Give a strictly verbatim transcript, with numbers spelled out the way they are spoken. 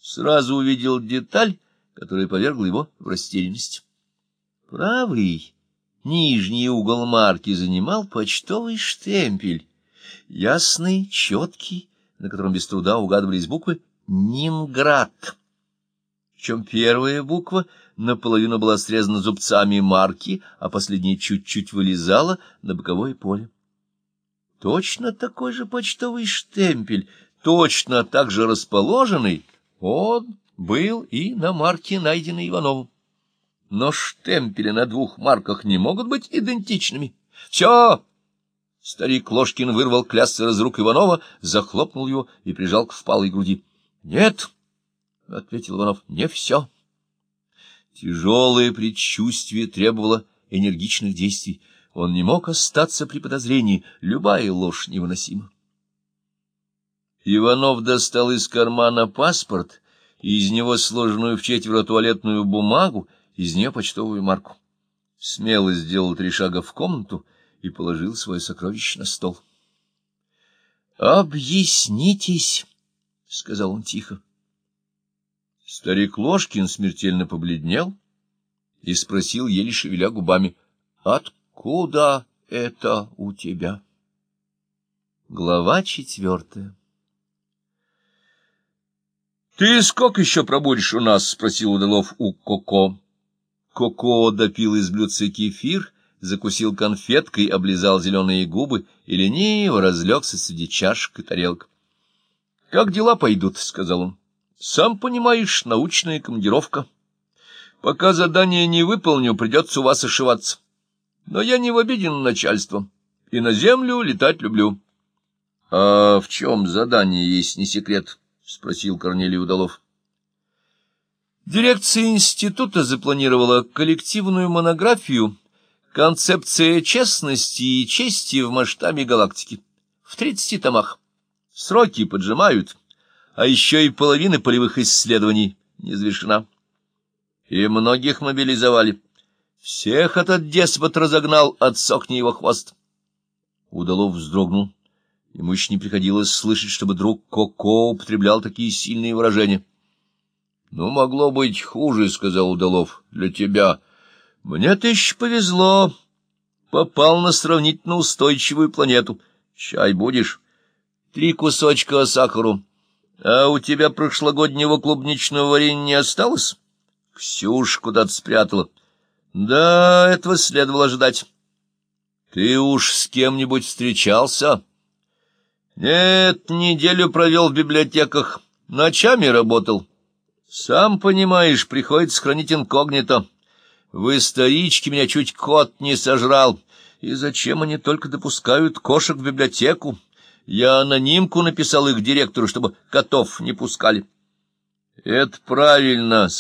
сразу увидел деталь, которая повергла его в растерянность. Правый нижний угол марки занимал почтовый штемпель, ясный, четкий, на котором без труда угадывались буквы «Нинград». Причем первая буква наполовину была срезана зубцами марки, а последняя чуть-чуть вылезала на боковое поле. Точно такой же почтовый штемпель, точно так же расположенный, он был и на марке, найденной Ивановым. Но штемпели на двух марках не могут быть идентичными. Все! Старик Ложкин вырвал клястер из рук Иванова, захлопнул его и прижал к впалой груди. — Нет, — ответил Иванов, — не все. Тяжелое предчувствие требовало энергичных действий. Он не мог остаться при подозрении, любая ложь невыносима. Иванов достал из кармана паспорт и из него сложенную в четверо туалетную бумагу, из нее почтовую марку. Смело сделал три шага в комнату и положил свое сокровище на стол. — Объяснитесь, — сказал он тихо. Старик Ложкин смертельно побледнел и спросил, еле шевеля губами: — Откуда это у тебя? Глава четвертая. — Ты сколько еще пробудешь у нас? — спросил Удалов у Коко. Коко допил из блюдца кефир, закусил конфеткой, облизал зеленые губы и лениво разлегся среди чашек и тарелок. — Как дела пойдут? — сказал он. — Сам понимаешь, научная командировка. Пока задание не выполню, придется у вас ошиваться. Но я не в обиде на начальство, и на землю летать люблю. — А в чем задание, есть не секрет? — спросил Корнелий Удалов. Дирекция института запланировала коллективную монографию «Концепция честности и чести в масштабе галактики» в тридцати томах. Сроки поджимают, а еще и половина полевых исследований не завершена. И многих мобилизовали. Всех этот деспот разогнал, отсохни его хвост. Удалов вздрогнул. Ему еще не приходилось слышать, чтобы друг Коко употреблял такие сильные выражения. — Ну, могло быть хуже, — сказал Удалов, — для тебя. Мне-то еще повезло. Попал на сравнительно устойчивую планету. Чай будешь? Три кусочка сахару. А у тебя прошлогоднего клубничного варенья не осталось? Ксюш куда-то спрятала. Да, этого следовало ожидать. Ты уж с кем-нибудь встречался? Нет, неделю провел в библиотеках. Ночами работал. Сам понимаешь, приходится хранить инкогнито. В историчке меня чуть кот не сожрал. И зачем они только допускают кошек в библиотеку? Я анонимку написал их директору, чтобы котов не пускали. — Это правильно,